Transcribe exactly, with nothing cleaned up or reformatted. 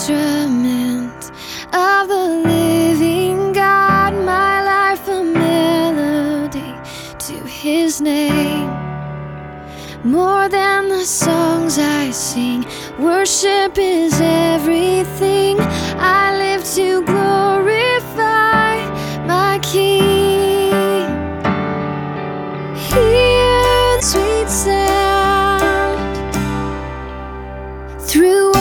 instrument of the living God, my life a melody to His name. More than the songs I sing, worship is everything. I live to glorify my King. Hear the sweet sound through